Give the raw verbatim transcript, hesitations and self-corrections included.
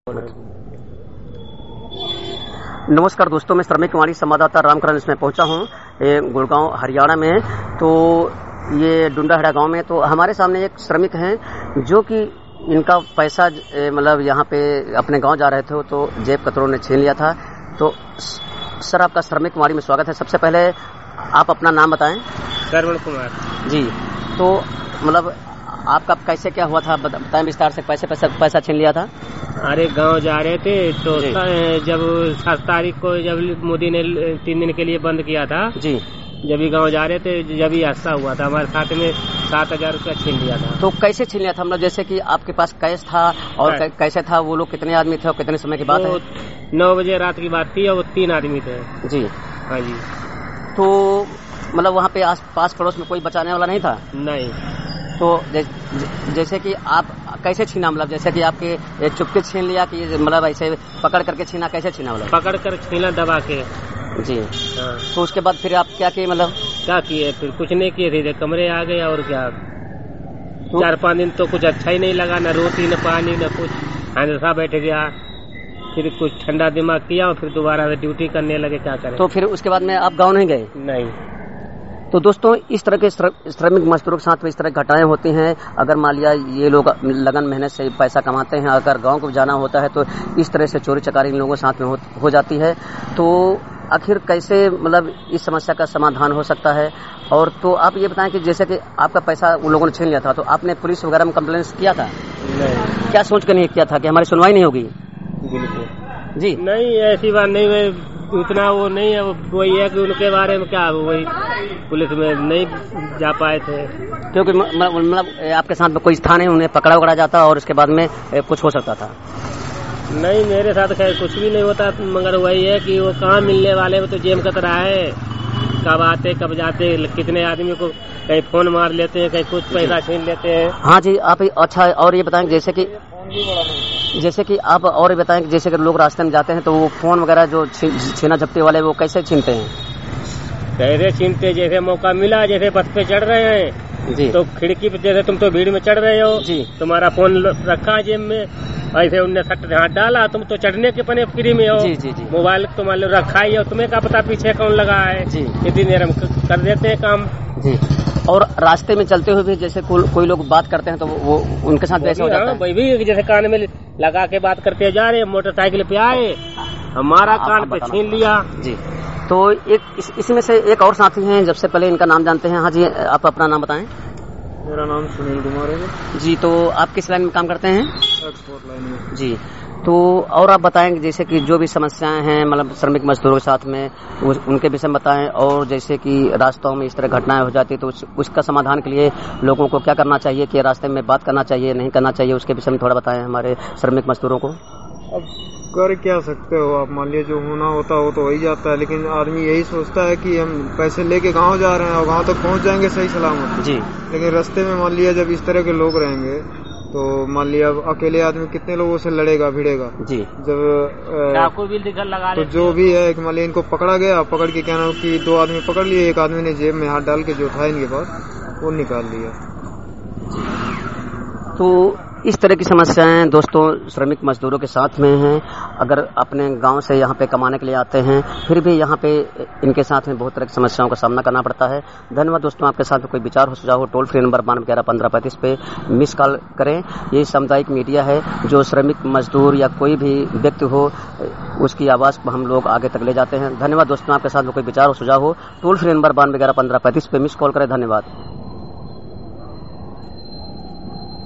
नमस्कार दोस्तों, मैं श्रमिक कुमारी संवाददाता रामकरण इसमें पहुंचा हूं गुड़गांव हरियाणा में। तो ये डुंडाहड़ा गांव में तो हमारे सामने एक श्रमिक हैं जो कि इनका पैसा मतलब यहाँ पे अपने गांव जा रहे थे तो जेब कतरों ने छीन लिया था। तो सर, आपका श्रमिक कुमारी में स्वागत है। सबसे पहले आप अपना नाम बताएं। श्रवण कुमार जी। तो मतलब आपका कैसे क्या हुआ था बताएं विस्तार से। पैसे पैसा पैसा छीन लिया था। अरे गांव जा रहे थे तो जब सात तारीख को जब मोदी ने तीन दिन के लिए बंद किया था जी, जब ही गांव जा रहे थे जब ही हादसा हुआ था। हमारे खाते में सात हजार रूपया छीन लिया था। तो कैसे छीन लिया था? मतलब जैसे कि आपके पास कैश था और कैसे था? वो लोग कितने आदमी थे और कितने समय की बात है? नौ बजे रात की बात थी और वो तीन आदमी थे जी। हाँ जी। तो मतलब वहाँ पे आस पास पड़ोस में कोई बचाने वाला नहीं था? नहीं। तो जै, जैसे कि आप कैसे छीना? मतलब जैसे कि आपके चुपके छीन लिया कि मतलब ऐसे पकड़ करके छीना? कैसे छीना? मतलब पकड़ कर छीना दबा के जी। हाँ। तो उसके बाद फिर आप क्या किए? मतलब क्या किए? फिर कुछ नहीं किए थे, कमरे आ गए और क्या। तो चार पाँच दिन तो कुछ अच्छा ही नहीं लगा, न रोटी न पानी न कुछ, हंसा बैठ गया। फिर कुछ ठंडा दिमाग किया और फिर दोबारा ड्यूटी करने लगे। क्या करें? तो फिर उसके बाद में आप गाँव नहीं गए? नहीं। तो दोस्तों, इस तरह के श्रमिक मजदूरों के साथ में इस तरह घटनाएं होती हैं। अगर मान लिया ये लोग लगन मेहनत से पैसा कमाते हैं, अगर गांव को जाना होता है तो इस तरह से चोरी चकारी इन लोगों के साथ में हो, हो जाती है। तो आखिर कैसे मतलब इस समस्या का समाधान हो सकता है? और तो आप ये बताएं कि जैसे कि आपका पैसा उन लोगों ने छीन लिया था तो आपने पुलिस वगैरह में कंप्लेन किया था? नहीं। क्या सोच कर नहीं किया था कि हमारी सुनवाई नहीं होगी? बिल्कुल जी। नहीं, ऐसी बात नहीं। मैं उतना वो नहीं है, वही है कि उनके बारे में क्या वही पुलिस में नहीं जा पाए थे क्योंकि मतलब आपके साथ में कोई स्थान है, उन्हें पकड़ा वकड़ा जाता और उसके बाद में कुछ हो सकता था? नहीं, मेरे साथ खैर कुछ भी नहीं होता, मगर वही है कि वो कहाँ मिलने वाले में तो जेम कतरा है। कब आते कब जाते, कितने आदमी को कहीं फोन मार लेते हैं, कहीं कुछ पैसा छीन लेते हैं। हाँ जी। आप अच्छा और ये बताएं जैसे कि जैसे कि आप और ये बताएं कि जैसे कि लोग रास्ते में जाते हैं तो वो फोन वगैरह जो छीना झपटी वाले वो कैसे छीनते हैं? कैसे छीनते? जैसे मौका मिला, जैसे बस पे चढ़ रहे हैं जी, तो खिड़की पे जैसे तुम तो भीड़ में चढ़ रहे हो जी, तुम्हारा फोन रखा जेब में, ऐसे उनने सट हाथ डाला, तुम तो चढ़ने के पने फ्री में हो जी, जी, जी। मोबाइल तुम्हारे रखा ही हो, तुम्हें क्या पता पीछे कौन लगा है जी। इतनी देर हम कर देते हैं काम जी। और रास्ते में चलते हुए भी जैसे को, कोई लोग बात करते हैं तो वो उनके साथ वैसे हो जाता है? भी जैसे कान में लगा के बात करते जा रहे, मोटरसाइकिल पे आए, हमारा कान पे छीन लिया जी। तो एक इस, इसमें से एक और साथी हैं, जब से पहले इनका नाम जानते हैं। हाँ जी, आप अपना नाम बताएं। मेरा नाम सुनील कुमार है जी। तो आप किस लाइन में काम करते हैं? एक्सपोर्ट लाइन में जी। तो और आप बताएं जैसे कि जो भी समस्याएं हैं मतलब श्रमिक मजदूरों के साथ में उस, उनके विषय में बताएं। और जैसे कि रास्तों में इस तरह घटनाएं हो जाती है तो उस, उसका समाधान के लिए लोगों को क्या करना चाहिए, कि रास्ते में बात करना चाहिए नहीं करना चाहिए, उसके विषय में थोड़ा बताएं हमारे श्रमिक मजदूरों को। अब कर क्या सकते हो आप? मान लिया जो होना होता हो तो हो ही जाता है, लेकिन आदमी यही सोचता है कि हम पैसे लेके गांव जा रहे हैं और गांव तक पहुंच जाएंगे सही सलामत जी। लेकिन रास्ते में मान लिया जब इस तरह के लोग रहेंगे तो मान लिया अकेले आदमी कितने लोगों से लड़ेगा भिड़ेगा जी। जब चाकू भी लगा तो जो भी है मान लिया इनको पकड़ा गया, पकड़ के क्या नाम की दो आदमी पकड़ लिए, एक आदमी ने जेब में हाथ डाल के जो था इनके पास वो निकाल लिया। तो इस तरह की समस्याएं दोस्तों श्रमिक मजदूरों के साथ में हैं। अगर अपने गांव से यहाँ पे कमाने के लिए आते हैं फिर भी यहाँ पे इनके साथ में बहुत तरह की समस्याओं का सामना करना पड़ता है। धन्यवाद दोस्तों। आपके साथ में कोई विचार हो सुझाव हो टोल फ्री नंबर बानवे ग्यारह पंद्रह पैंतीस पे मिस कॉल करें। ये सामुदायिक मीडिया है, जो श्रमिक मजदूर या कोई भी व्यक्ति हो उसकी आवाज़ को हम लोग आगे तक ले जाते हैं। धन्यवाद दोस्तों। आपके साथ में कोई विचार हो सुझाव हो टोल फ्री नंबर बानवे ग्यारह पंद्रह पैंतीस पे मिस कॉल करें। धन्यवाद।